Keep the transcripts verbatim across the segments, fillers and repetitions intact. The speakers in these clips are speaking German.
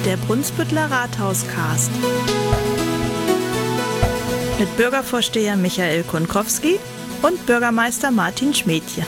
Der Brunsbütteler Rathauscast. Mit Bürgervorsteher Michael Kunkowski und Bürgermeister Martin Schmädchen.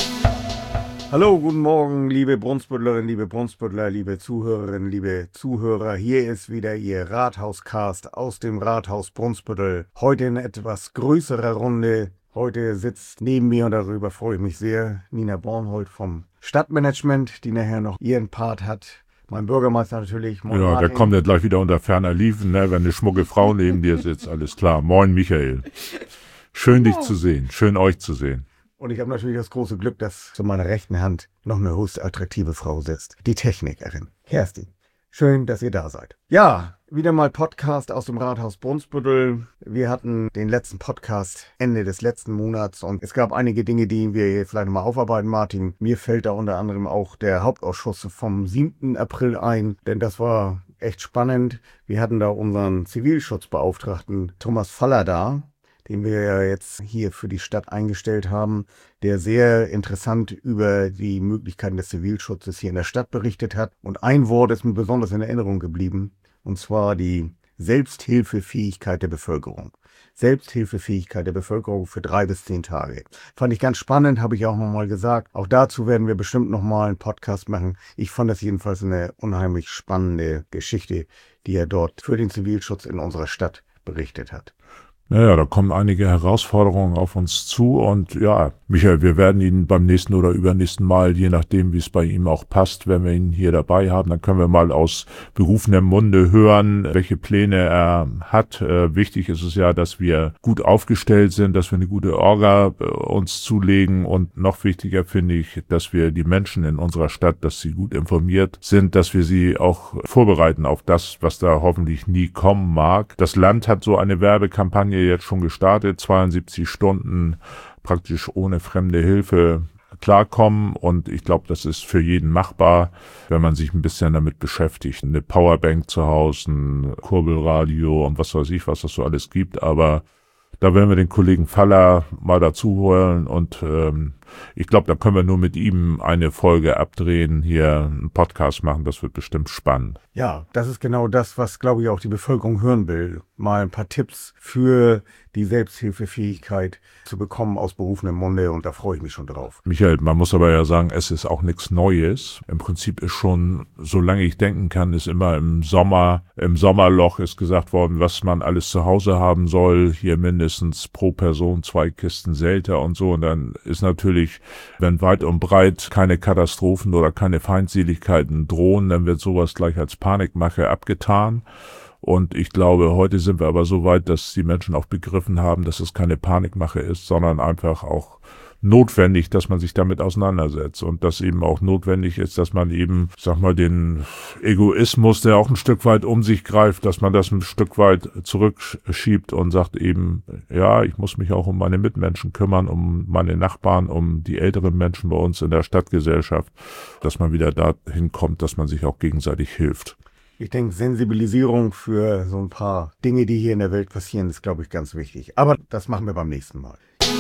Hallo, guten Morgen, liebe Brunsbüttlerinnen, liebe Brunsbüttler, liebe Zuhörerinnen, liebe Zuhörer. Hier ist wieder Ihr Rathauscast aus dem Rathaus Brunsbüttel. Heute in etwas größerer Runde. Heute sitzt neben mir, und darüber freue ich mich sehr, Nina Bornhold vom Stadtmanagement, die nachher noch ihren Part hat. Mein Bürgermeister natürlich. Moin, ja, Martin. Der kommt ja gleich wieder unter ferner Liefen, ne, wenn eine schmucke Frau neben dir sitzt, alles klar. Moin, Michael. Schön, dich zu sehen, schön, euch zu sehen. Und ich habe natürlich das große Glück, dass zu meiner rechten Hand noch eine höchst attraktive Frau sitzt. Die Technikerin, Kerstin. Schön, dass ihr da seid. Ja, wieder mal Podcast aus dem Rathaus Brunsbüttel. Wir hatten den letzten Podcast Ende des letzten Monats und es gab einige Dinge, die wir hier vielleicht nochmal aufarbeiten, Martin. Mir fällt da unter anderem auch der Hauptausschuss vom siebten April ein, denn das war echt spannend. Wir hatten da unseren Zivilschutzbeauftragten Thomas Faller da, den wir ja jetzt hier für die Stadt eingestellt haben, der sehr interessant über die Möglichkeiten des Zivilschutzes hier in der Stadt berichtet hat. Und ein Wort ist mir besonders in Erinnerung geblieben, und zwar die Selbsthilfefähigkeit der Bevölkerung. Selbsthilfefähigkeit der Bevölkerung für drei bis zehn Tage. Fand ich ganz spannend, habe ich auch nochmal gesagt. Auch dazu werden wir bestimmt nochmal einen Podcast machen. Ich fand das jedenfalls eine unheimlich spannende Geschichte, die er dort für den Zivilschutz in unserer Stadt berichtet hat. Naja, da kommen einige Herausforderungen auf uns zu und ja, Michael, wir werden ihn beim nächsten oder übernächsten Mal, je nachdem wie es bei ihm auch passt, wenn wir ihn hier dabei haben, dann können wir mal aus berufenem Munde hören, welche Pläne er hat. Äh, wichtig ist es ja, dass wir gut aufgestellt sind, dass wir eine gute Orga äh, uns zulegen und noch wichtiger finde ich, dass wir die Menschen in unserer Stadt, dass sie gut informiert sind, dass wir sie auch vorbereiten auf das, was da hoffentlich nie kommen mag. Das Land hat so eine Werbekampagne jetzt schon gestartet, zweiundsiebzig Stunden praktisch ohne fremde Hilfe klarkommen und ich glaube, das ist für jeden machbar, wenn man sich ein bisschen damit beschäftigt. Eine Powerbank zu Hause, ein Kurbelradio und was weiß ich, was das so alles gibt, aber da werden wir den Kollegen Faller mal dazu holen und ähm, ich glaube, da können wir nur mit ihm eine Folge abdrehen, hier einen Podcast machen, das wird bestimmt spannend. Ja, das ist genau das, was, glaube ich, auch die Bevölkerung hören will. Mal ein paar Tipps für die Selbsthilfefähigkeit zu bekommen aus berufenem Munde und da freue ich mich schon drauf. Michael, man muss aber ja sagen, es ist auch nichts Neues. Im Prinzip ist schon, solange ich denken kann, ist immer im Sommer, im Sommerloch ist gesagt worden, was man alles zu Hause haben soll. Hier mindestens pro Person zwei Kisten Selter und so. Und dann ist natürlich, wenn weit und breit keine Katastrophen oder keine Feindseligkeiten drohen, dann wird sowas gleich als Panikmache abgetan. Und ich glaube, heute sind wir aber so weit, dass die Menschen auch begriffen haben, dass es keine Panikmache ist, sondern einfach auch notwendig, dass man sich damit auseinandersetzt und dass eben auch notwendig ist, dass man eben, sag mal, den Egoismus, der auch ein Stück weit um sich greift, dass man das ein Stück weit zurückschiebt und sagt eben, ja, ich muss mich auch um meine Mitmenschen kümmern, um meine Nachbarn, um die älteren Menschen bei uns in der Stadtgesellschaft, dass man wieder dahin kommt, dass man sich auch gegenseitig hilft. Ich denke, Sensibilisierung für so ein paar Dinge, die hier in der Welt passieren, ist, glaube ich, ganz wichtig. Aber das machen wir beim nächsten Mal.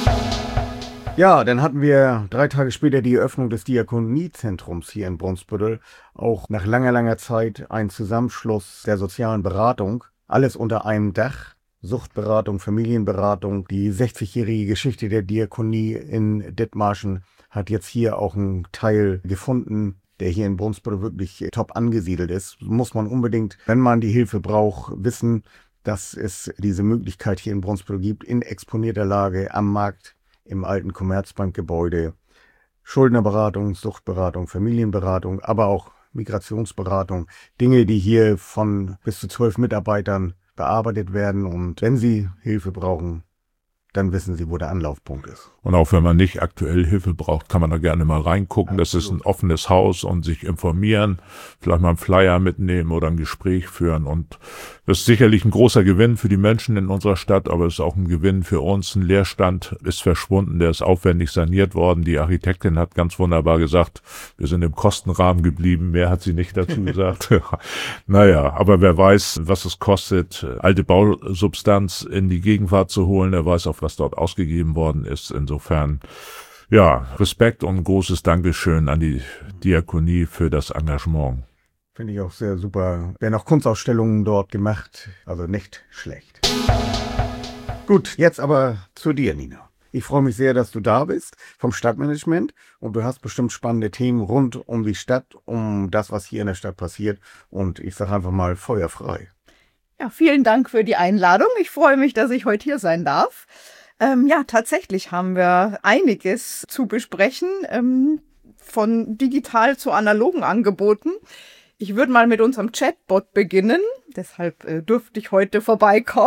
Ja, dann hatten wir drei Tage später die Eröffnung des Diakoniezentrums hier in Brunsbüttel. Auch nach langer, langer Zeit ein Zusammenschluss der sozialen Beratung. Alles unter einem Dach. Suchtberatung, Familienberatung. Die sechzigjährige Geschichte der Diakonie in Dithmarschen hat jetzt hier auch einen Teil gefunden, der hier in Brunsbüttel wirklich top angesiedelt ist. Muss man unbedingt, wenn man die Hilfe braucht, wissen, dass es diese Möglichkeit hier in Brunsbüttel gibt, in exponierter Lage am Markt, im alten Commerzbankgebäude, Schuldnerberatung, Suchtberatung, Familienberatung, aber auch Migrationsberatung, Dinge, die hier von bis zu zwölf Mitarbeitern bearbeitet werden und wenn Sie Hilfe brauchen, dann wissen Sie, wo der Anlaufpunkt ist. Und auch wenn man nicht aktuell Hilfe braucht, kann man da gerne mal reingucken. Absolut. Das ist ein offenes Haus und sich informieren, vielleicht mal einen Flyer mitnehmen oder ein Gespräch führen. Und das ist sicherlich ein großer Gewinn für die Menschen in unserer Stadt, aber es ist auch ein Gewinn für uns. Ein Leerstand ist verschwunden, der ist aufwendig saniert worden. Die Architektin hat ganz wunderbar gesagt, wir sind im Kostenrahmen geblieben. Mehr hat sie nicht dazu gesagt. Naja, aber wer weiß, was es kostet, alte Bausubstanz in die Gegenwart zu holen, der weiß auch, was dort ausgegeben worden ist. Insofern, ja, Respekt und großes Dankeschön an die Diakonie für das Engagement. Finde ich auch sehr super. Werden auch Kunstausstellungen dort gemacht, also nicht schlecht. Gut, jetzt aber zu dir, Nina. Ich freue mich sehr, dass du da bist vom Stadtmanagement und du hast bestimmt spannende Themen rund um die Stadt, um das, was hier in der Stadt passiert. Und ich sage einfach mal feuerfrei. Ja, vielen Dank für die Einladung. Ich freue mich, dass ich heute hier sein darf. Ähm, ja, tatsächlich haben wir einiges zu besprechen, ähm, von digital zu analogen Angeboten. Ich würde mal mit unserem Chatbot beginnen, deshalb äh, durfte ich heute vorbeikommen.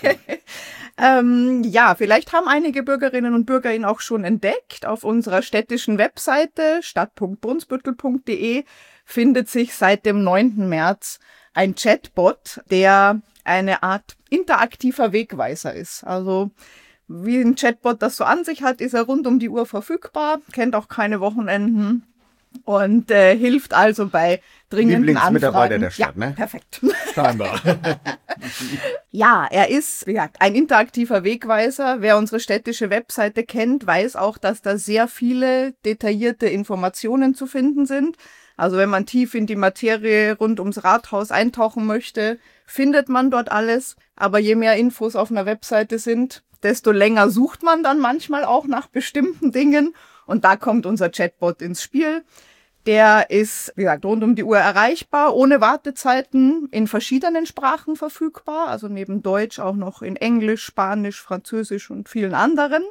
ähm, ja, vielleicht haben einige Bürgerinnen und Bürger ihn auch schon entdeckt. Auf unserer städtischen Webseite stadt punkt brunsbüttel punkt de findet sich seit dem neunten März ein Chatbot, der eine Art interaktiver Wegweiser ist. Also wie ein Chatbot das so an sich hat, ist er rund um die Uhr verfügbar, kennt auch keine Wochenenden und äh, hilft also bei dringenden Lieblingsmitarbeiter Anfragen. der Stadt, ja, ne? Perfekt. Scheinbar. Ja, er ist wie gesagt, ein interaktiver Wegweiser. Wer unsere städtische Webseite kennt, weiß auch, dass da sehr viele detaillierte Informationen zu finden sind. Also wenn man tief in die Materie rund ums Rathaus eintauchen möchte, findet man dort alles. Aber je mehr Infos auf einer Webseite sind, desto länger sucht man dann manchmal auch nach bestimmten Dingen. Und da kommt unser Chatbot ins Spiel. Der ist, wie gesagt, rund um die Uhr erreichbar, ohne Wartezeiten, in verschiedenen Sprachen verfügbar. Also neben Deutsch auch noch in Englisch, Spanisch, Französisch und vielen anderen.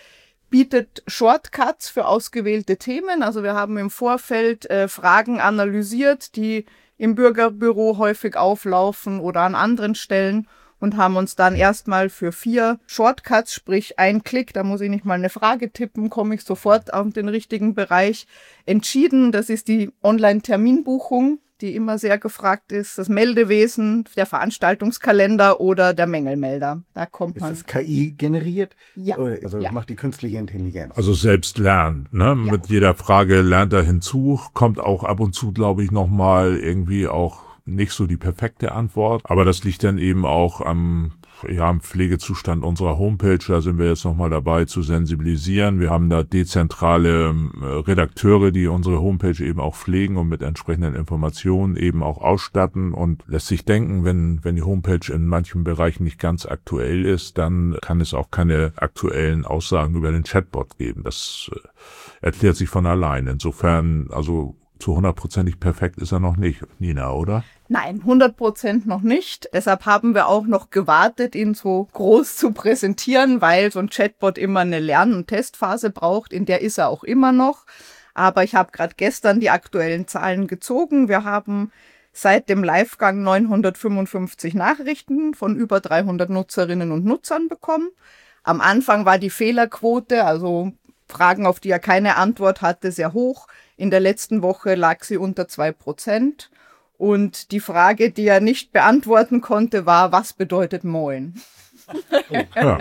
Bietet Shortcuts für ausgewählte Themen. Also wir haben im Vorfeld äh, Fragen analysiert, die im Bürgerbüro häufig auflaufen oder an anderen Stellen und haben uns dann erstmal für vier Shortcuts, sprich ein Klick, da muss ich nicht mal eine Frage tippen, komme ich sofort auf den richtigen Bereich, entschieden. Das ist die Online-Terminbuchung, die immer sehr gefragt ist, das Meldewesen, der Veranstaltungskalender oder der Mängelmelder. Da kommt man. Ist das K I generiert? Ja. Also ja. macht die künstliche Intelligenz. Also selbst lernen, ne? Ja. Mit jeder Frage lernt er hinzu, kommt auch ab und zu, glaube ich, nochmal irgendwie auch nicht so die perfekte Antwort. Aber das liegt dann eben auch am, ja, am Pflegezustand unserer Homepage. Da sind wir jetzt nochmal dabei zu sensibilisieren. Wir haben da dezentrale äh, Redakteure, die unsere Homepage eben auch pflegen und mit entsprechenden Informationen eben auch ausstatten. Und lässt sich denken, wenn, wenn die Homepage in manchen Bereichen nicht ganz aktuell ist, dann kann es auch keine aktuellen Aussagen über den Chatbot geben. Das äh, erklärt sich von allein. Insofern, also zu hundertprozentig perfekt ist er noch nicht, Nina, oder? Nein, hundert Prozent noch nicht. Deshalb haben wir auch noch gewartet, ihn so groß zu präsentieren, weil so ein Chatbot immer eine Lern- und Testphase braucht. In der ist er auch immer noch. Aber ich habe gerade gestern die aktuellen Zahlen gezogen. Wir haben seit dem Livegang neunhundertfünfundfünfzig Nachrichten von über dreihundert Nutzerinnen und Nutzern bekommen. Am Anfang war die Fehlerquote, also Fragen, auf die er keine Antwort hatte, sehr hoch. In der letzten Woche lag sie unter zwei Prozent. Und die Frage, die er nicht beantworten konnte, war, was bedeutet Moin? Oh, ja.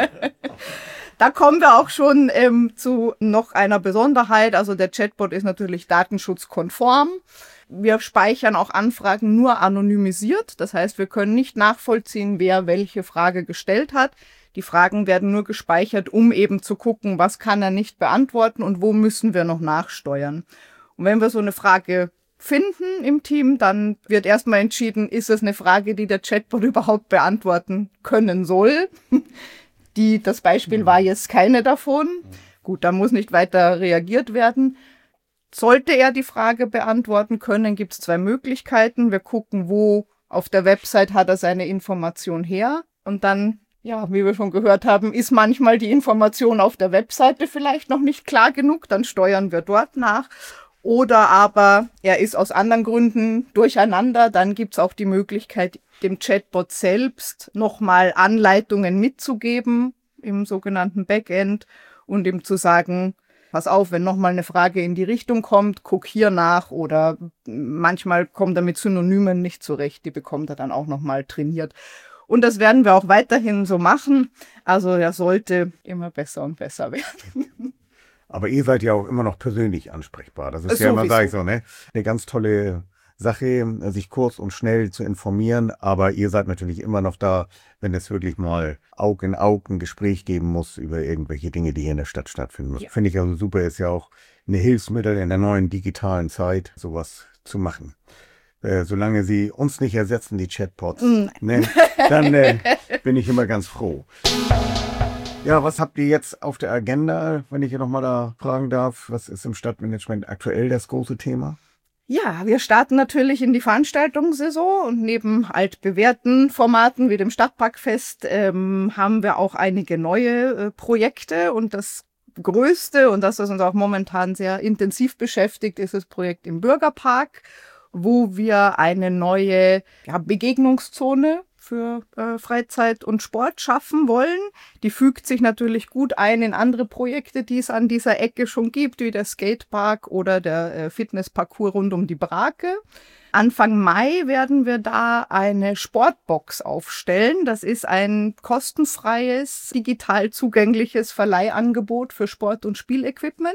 Da kommen wir auch schon ähm, zu noch einer Besonderheit. Also der Chatbot ist natürlich datenschutzkonform. Wir speichern auch Anfragen nur anonymisiert. Das heißt, wir können nicht nachvollziehen, wer welche Frage gestellt hat. Die Fragen werden nur gespeichert, um eben zu gucken, was kann er nicht beantworten und wo müssen wir noch nachsteuern. Und wenn wir so eine Frage finden im Team, dann wird erstmal entschieden, ist es eine Frage, die der Chatbot überhaupt beantworten können soll. Die, das Beispiel war jetzt keine davon. Gut, da muss nicht weiter reagiert werden. Sollte er die Frage beantworten können, gibt es zwei Möglichkeiten. Wir gucken, wo auf der Website hat er seine Information her. Und dann, ja, wie wir schon gehört haben, ist manchmal die Information auf der Webseite vielleicht noch nicht klar genug. Dann steuern wir dort nach. Oder aber er ist aus anderen Gründen durcheinander. Dann gibt's auch die Möglichkeit, dem Chatbot selbst nochmal Anleitungen mitzugeben im sogenannten Backend und ihm zu sagen, pass auf, wenn nochmal eine Frage in die Richtung kommt, guck hier nach. Oder manchmal kommt er mit Synonymen nicht zurecht. Die bekommt er dann auch nochmal trainiert. Und das werden wir auch weiterhin so machen. Also er sollte immer besser und besser werden. Aber ihr seid ja auch immer noch persönlich ansprechbar. Das ist So ja immer, wie sag ich so. so, ne? Eine ganz tolle Sache, sich kurz und schnell zu informieren. Aber ihr seid natürlich immer noch da, wenn es wirklich mal Aug in Aug ein Gespräch geben muss über irgendwelche Dinge, die hier in der Stadt stattfinden müssen. Ja. Finde ich also super, ist ja auch eine Hilfsmittel in der neuen digitalen Zeit, sowas zu machen. Äh, solange sie uns nicht ersetzen, die Chatbots, ne, dann äh, bin ich immer ganz froh. Ja, was habt ihr jetzt auf der Agenda, wenn ich hier nochmal da fragen darf? Was ist im Stadtmanagement aktuell das große Thema? Ja, wir starten natürlich in die Veranstaltungssaison und neben altbewährten Formaten wie dem Stadtparkfest ähm, haben wir auch einige neue äh, Projekte und das größte und das, was uns auch momentan sehr intensiv beschäftigt, ist das Projekt im Bürgerpark, wo wir eine neue ja, Begegnungszone für äh, Freizeit und Sport schaffen wollen. Die fügt sich natürlich gut ein in andere Projekte, die es an dieser Ecke schon gibt, wie der Skatepark oder der äh, Fitnessparcours rund um die Brake. Anfang Mai werden wir da eine Sportbox aufstellen. Das ist ein kostenfreies, digital zugängliches Verleihangebot für Sport- und Spielequipment.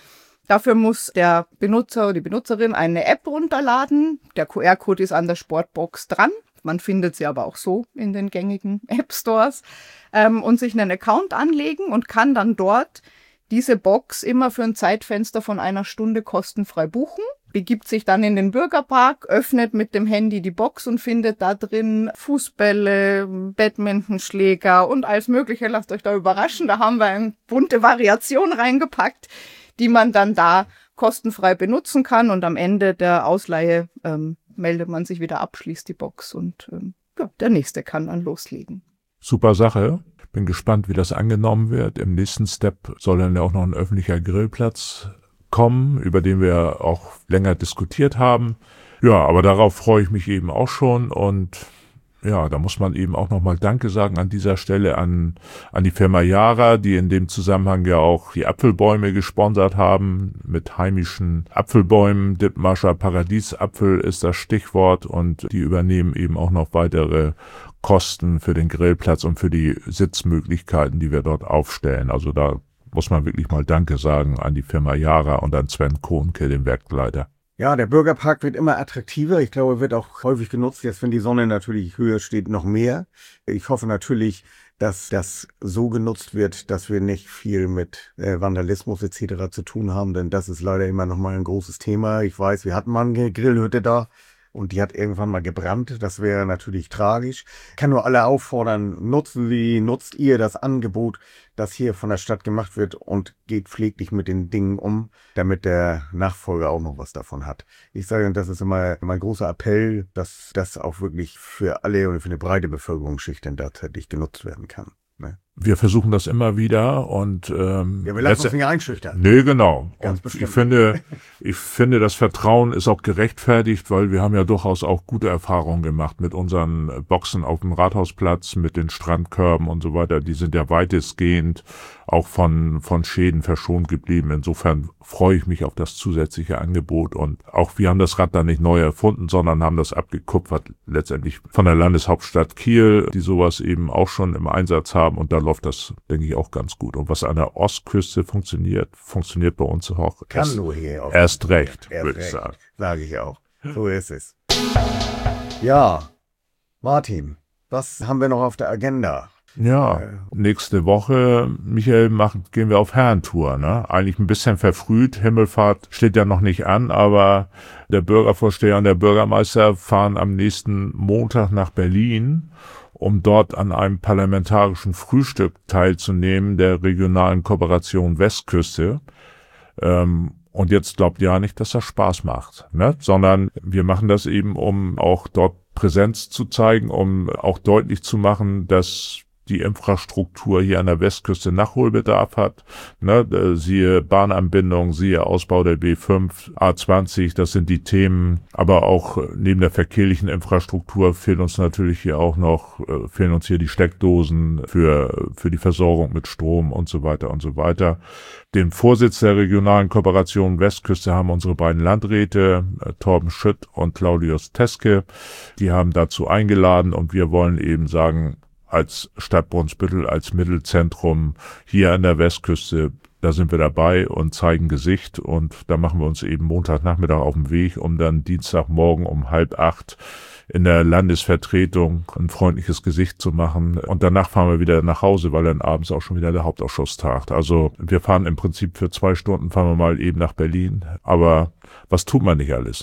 Dafür muss der Benutzer oder die Benutzerin eine App runterladen. Der Q R-Code ist an der Sportbox dran. Man findet sie aber auch so in den gängigen App-Stores. Ähm, und sich einen Account anlegen und kann dann dort diese Box immer für ein Zeitfenster von einer Stunde kostenfrei buchen. Begibt sich dann in den Bürgerpark, öffnet mit dem Handy die Box und findet da drin Fußbälle, Badmintonschläger und alles Mögliche. Lasst euch da überraschen. Da haben wir eine bunte Variation reingepackt, die man dann da kostenfrei benutzen kann. Und am Ende der Ausleihe ähm, meldet man sich wieder ab, schließt die Box und ähm, ja, der Nächste kann dann loslegen. Super Sache. Bin gespannt, wie das angenommen wird. Im nächsten Step soll dann ja auch noch ein öffentlicher Grillplatz kommen, über den wir auch länger diskutiert haben. Ja, aber darauf freue ich mich eben auch schon und ja, da muss man eben auch nochmal Danke sagen an dieser Stelle an, an die Firma Yara, die in dem Zusammenhang ja auch die Apfelbäume gesponsert haben, mit heimischen Apfelbäumen. Dithmarscher Paradiesapfel ist das Stichwort und die übernehmen eben auch noch weitere Kosten für den Grillplatz und für die Sitzmöglichkeiten, die wir dort aufstellen. Also da muss man wirklich mal Danke sagen an die Firma Yara und an Sven Kohnke, den Werkleiter. Ja, der Bürgerpark wird immer attraktiver. Ich glaube, wird auch häufig genutzt. Jetzt, wenn die Sonne natürlich höher steht, noch mehr. Ich hoffe natürlich, dass das so genutzt wird, dass wir nicht viel mit äh, Vandalismus et cetera zu tun haben, denn das ist leider immer noch mal ein großes Thema. Ich weiß, wir hatten mal eine Grillhütte da und die hat irgendwann mal gebrannt. Das wäre natürlich tragisch. Ich kann nur alle auffordern, nutzen Sie, nutzt ihr das Angebot, das hier von der Stadt gemacht wird und geht pfleglich mit den Dingen um, damit der Nachfolger auch noch was davon hat. Ich sage, das ist immer mein großer Appell, dass das auch wirklich für alle und für eine breite Bevölkerungsschicht dann tatsächlich genutzt werden kann. Ne? Wir versuchen das immer wieder und ähm, ja, wir lassen uns nicht einschüchtern. Nee, genau. Ganz und bestimmt. Ich finde, ich finde, das Vertrauen ist auch gerechtfertigt, weil wir haben ja durchaus auch gute Erfahrungen gemacht mit unseren Boxen auf dem Rathausplatz, mit den Strandkörben und so weiter. Die sind ja weitestgehend auch von von Schäden verschont geblieben. Insofern freue ich mich auf das zusätzliche Angebot und auch wir haben das Rad da nicht neu erfunden, sondern haben das abgekupfert letztendlich von der Landeshauptstadt Kiel, die sowas eben auch schon im Einsatz haben und da läuft das, denke ich, auch ganz gut. Und was an der Ostküste funktioniert, funktioniert bei uns auch Kann erst, nur hier auch. erst recht, Erst würde ich recht, sagen. sage ich auch. So ist es. Ja, Martin, was haben wir noch auf der Agenda? Ja, Äh, nächste Woche, Michael, machen, gehen wir auf Herrentour, ne? Eigentlich ein bisschen verfrüht. Himmelfahrt steht ja noch nicht an, aber der Bürgervorsteher und der Bürgermeister fahren am nächsten Montag nach Berlin, um dort an einem parlamentarischen Frühstück teilzunehmen der regionalen Kooperation Westküste. Ähm, und jetzt glaubt ja nicht, dass das Spaß macht, ne? Sondern wir machen das eben, um auch dort Präsenz zu zeigen, um auch deutlich zu machen, dass die Infrastruktur hier an der Westküste Nachholbedarf hat, ne, siehe Bahnanbindung, siehe Ausbau der B fünf, A zwanzig, das sind die Themen, aber auch neben der verkehrlichen Infrastruktur fehlen uns natürlich hier auch noch, äh, fehlen uns hier die Steckdosen für, für die Versorgung mit Strom und so weiter und so weiter. Den Vorsitz der regionalen Kooperation Westküste haben unsere beiden Landräte, äh, Torben Schütt und Claudius Teske, die haben dazu eingeladen und wir wollen eben sagen, als Stadt Brunsbüttel, als Mittelzentrum hier an der Westküste, da sind wir dabei und zeigen Gesicht und da machen wir uns eben Montagnachmittag auf den Weg, um dann Dienstagmorgen um halb acht in der Landesvertretung ein freundliches Gesicht zu machen und danach fahren wir wieder nach Hause, weil dann abends auch schon wieder der Hauptausschuss tagt. Also wir fahren im Prinzip für zwei Stunden, fahren wir mal eben nach Berlin, aber was tut man nicht alles?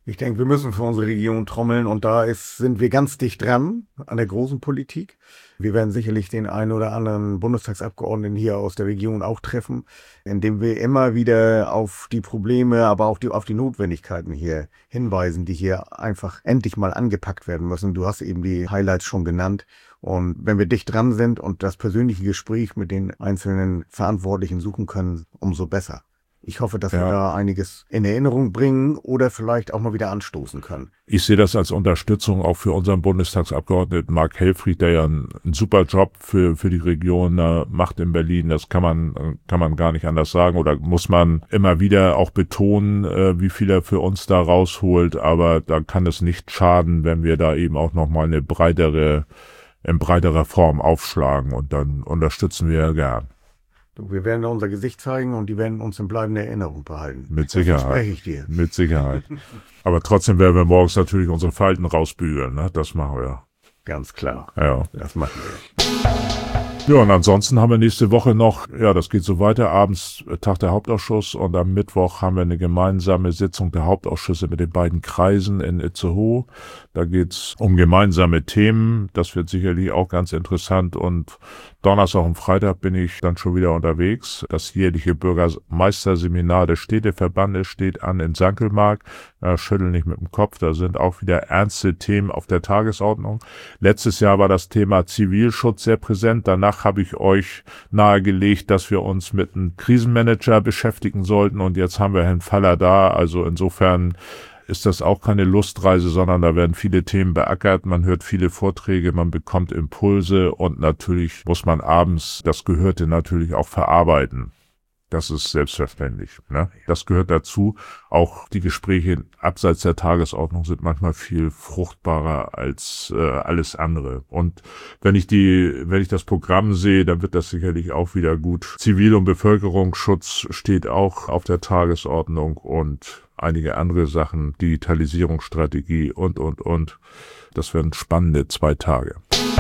Ich denke, wir müssen für unsere Region trommeln und da ist, sind wir ganz dicht dran an der großen Politik. Wir werden sicherlich den einen oder anderen Bundestagsabgeordneten hier aus der Region auch treffen, indem wir immer wieder auf die Probleme, aber auch die, auf die Notwendigkeiten hier hinweisen, die hier einfach endlich mal angepackt werden müssen. Du hast eben die Highlights schon genannt. Und wenn wir dicht dran sind und das persönliche Gespräch mit den einzelnen Verantwortlichen suchen können, umso besser. Ich hoffe, dass ja. wir da einiges in Erinnerung bringen oder vielleicht auch mal wieder anstoßen können. Ich sehe das als Unterstützung auch für unseren Bundestagsabgeordneten Mark Helfrich, der ja einen, einen super Job für für die Region äh, macht in Berlin. Das kann man kann man gar nicht anders sagen oder muss man immer wieder auch betonen, äh, wie viel er für uns da rausholt. Aber da kann es nicht schaden, wenn wir da eben auch nochmal eine breitere, in breiterer Form aufschlagen und dann unterstützen wir gern. Wir werden da unser Gesicht zeigen und die werden uns in bleibender Erinnerung behalten. Mit Sicherheit. Das verspreche ich dir. Mit Sicherheit. Aber trotzdem werden wir morgens natürlich unsere Falten rausbügeln, ne? Das machen wir. Ganz klar. Ja. Das machen wir. Ja, und ansonsten haben wir nächste Woche noch, ja, das geht so weiter, abends Tag der Hauptausschuss und am Mittwoch haben wir eine gemeinsame Sitzung der Hauptausschüsse mit den beiden Kreisen in Itzehoe. Da geht's um gemeinsame Themen. Das wird sicherlich auch ganz interessant und Donnerstag und Freitag bin ich dann schon wieder unterwegs. Das jährliche Bürgermeisterseminar des Städteverbandes steht an in Sankelmark. Ja, schüttel nicht mit dem Kopf, da sind auch wieder ernste Themen auf der Tagesordnung. Letztes Jahr war das Thema Zivilschutz sehr präsent. Danach habe ich euch nahegelegt, dass wir uns mit einem Krisenmanager beschäftigen sollten und jetzt haben wir Herrn Faller da. Also insofern ist das auch keine Lustreise, sondern da werden viele Themen beackert, man hört viele Vorträge, man bekommt Impulse und natürlich muss man abends das Gehörte natürlich auch verarbeiten. Das ist selbstverständlich, ne? Das gehört dazu. Auch die Gespräche abseits der Tagesordnung sind manchmal viel fruchtbarer als äh, alles andere. Und wenn ich die, wenn ich das Programm sehe, dann wird das sicherlich auch wieder gut. Zivil- und Bevölkerungsschutz steht auch auf der Tagesordnung und einige andere Sachen, Digitalisierungsstrategie und, und, und. Das werden spannende zwei Tage.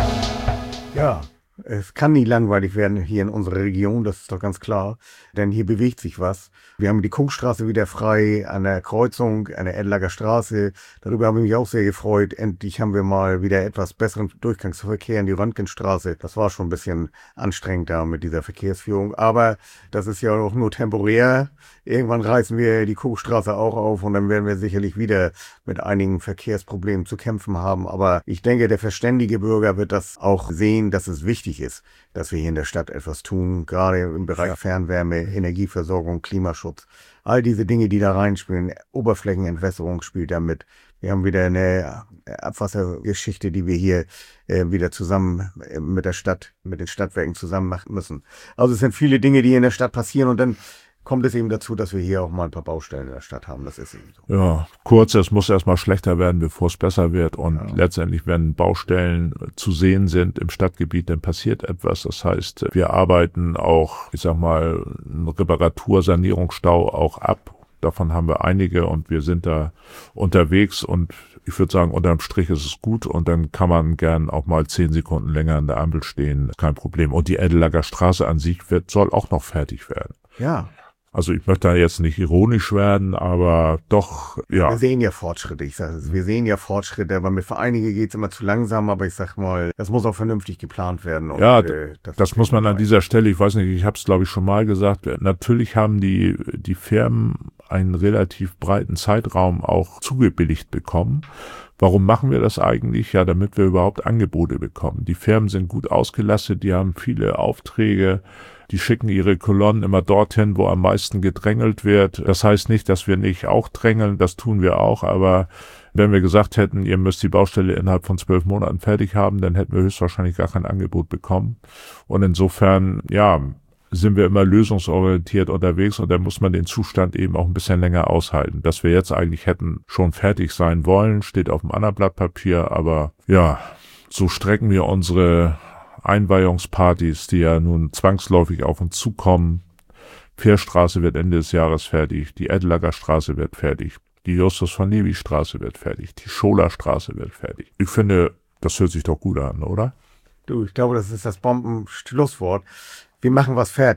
Ja. Es kann nie langweilig werden hier in unserer Region, das ist doch ganz klar, denn hier bewegt sich was. Wir haben die Kunkstraße wieder frei an der Kreuzung, an der Edlager Straße. Darüber habe ich mich auch sehr gefreut. Endlich haben wir mal wieder etwas besseren Durchgangsverkehr in die Röntgenstraße. Das war schon ein bisschen anstrengend da mit dieser Verkehrsführung, aber das ist ja auch nur temporär. Irgendwann reißen wir die Kunkstraße auch auf und dann werden wir sicherlich wieder mit einigen Verkehrsproblemen zu kämpfen haben. Aber ich denke, der verständige Bürger wird das auch sehen, dass es wichtig ist, dass wir hier in der Stadt etwas tun, gerade im Bereich ja. Fernwärme, Energieversorgung, Klimaschutz. All diese Dinge, die da reinspielen, Oberflächenentwässerung spielt da mit. Wir haben wieder eine Abwassergeschichte, die wir hier äh, wieder zusammen äh, mit der Stadt, mit den Stadtwerken zusammen machen müssen. Also es sind viele Dinge, die in der Stadt passieren und dann kommt es eben dazu, dass wir hier auch mal ein paar Baustellen in der Stadt haben. Das ist eben so. Ja, kurz, es muss erstmal schlechter werden, bevor es besser wird. Und ja. letztendlich, wenn Baustellen zu sehen sind im Stadtgebiet, dann passiert etwas. Das heißt, wir arbeiten auch, ich sag mal, einen Reparatur-Sanierungsstau auch ab. Davon haben wir einige und wir sind da unterwegs und ich würde sagen, unterm Strich ist es gut und dann kann man gern auch mal zehn Sekunden länger an der Ampel stehen. Kein Problem. Und die Edlager Straße an sich wird, soll auch noch fertig werden. Ja. Also ich möchte da jetzt nicht ironisch werden, aber doch, ja. Wir sehen ja Fortschritte, ich sage es, wir sehen ja Fortschritte, aber mit für einige geht es immer zu langsam, aber ich sag mal, das muss auch vernünftig geplant werden. Und, ja, äh, das, das muss man an dieser Stelle, ich weiß nicht, ich habe es glaube ich schon mal gesagt, natürlich haben die die Firmen einen relativ breiten Zeitraum auch zugebilligt bekommen. Warum machen wir das eigentlich? Ja, damit wir überhaupt Angebote bekommen. Die Firmen sind gut ausgelastet, die haben viele Aufträge, die schicken ihre Kolonnen immer dorthin, wo am meisten gedrängelt wird. Das heißt nicht, dass wir nicht auch drängeln, das tun wir auch, aber wenn wir gesagt hätten, ihr müsst die Baustelle innerhalb von zwölf Monaten fertig haben, dann hätten wir höchstwahrscheinlich gar kein Angebot bekommen. Und insofern, ja, sind wir immer lösungsorientiert unterwegs und dann muss man den Zustand eben auch ein bisschen länger aushalten. Dass wir jetzt eigentlich hätten schon fertig sein wollen, steht auf dem anderen Blatt Papier, aber ja, so strecken wir unsere Einweihungspartys, die ja nun zwangsläufig auf uns zukommen. Fährstraße wird Ende des Jahres fertig, die Edlager Straße wird fertig, die Justus von Levi Straße wird fertig, die Scholer Straße wird fertig. Ich finde, das hört sich doch gut an, oder? Du, ich glaube, das ist das Bombenschlusswort. Wir machen was fertig.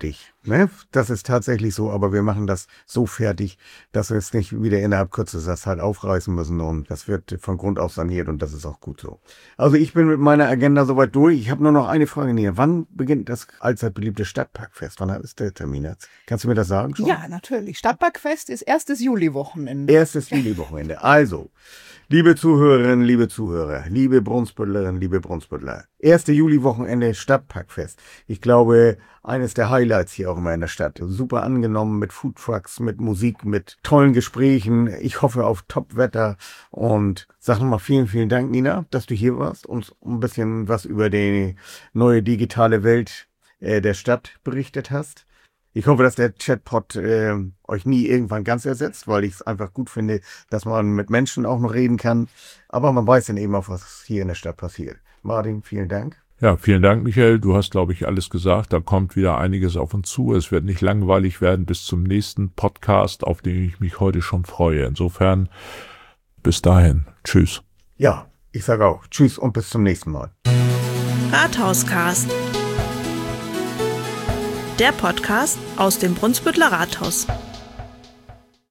Ne? Das ist tatsächlich so, aber wir machen das so fertig, dass wir es nicht wieder innerhalb kürzester Zeit aufreißen müssen und das wird von Grund auf saniert und das ist auch gut so. Also ich bin mit meiner Agenda soweit durch. Ich habe nur noch eine Frage näher. Wann beginnt das allzeit beliebte Stadtparkfest? Wann ist der Termin jetzt? Kannst du mir das sagen schon? Ja, natürlich. Stadtparkfest ist erstes Juli-Wochenende. Erstes Juli-Wochenende. Also, liebe Zuhörerinnen, liebe Zuhörer, liebe Brunsbüttlerinnen, liebe Brunsbüttler. erste Juli-Wochenende Stadtparkfest. Ich glaube, eines der Highlights hier auch immer in der Stadt. Super angenommen mit Foodtrucks, mit Musik, mit tollen Gesprächen. Ich hoffe auf Top-Wetter und sag nochmal vielen, vielen Dank, Nina, dass du hier warst und ein bisschen was über die neue digitale Welt äh, der Stadt berichtet hast. Ich hoffe, dass der Chatbot äh, euch nie irgendwann ganz ersetzt, weil ich es einfach gut finde, dass man mit Menschen auch noch reden kann. Aber man weiß dann eben auch, was hier in der Stadt passiert. Martin, vielen Dank. Ja, vielen Dank, Michael. Du hast, glaube ich, alles gesagt. Da kommt wieder einiges auf uns zu. Es wird nicht langweilig werden bis zum nächsten Podcast, auf den ich mich heute schon freue. Insofern, bis dahin. Tschüss. Ja, ich sage auch Tschüss und bis zum nächsten Mal. Rathauscast. Der Podcast aus dem Brunsbüttler Rathaus.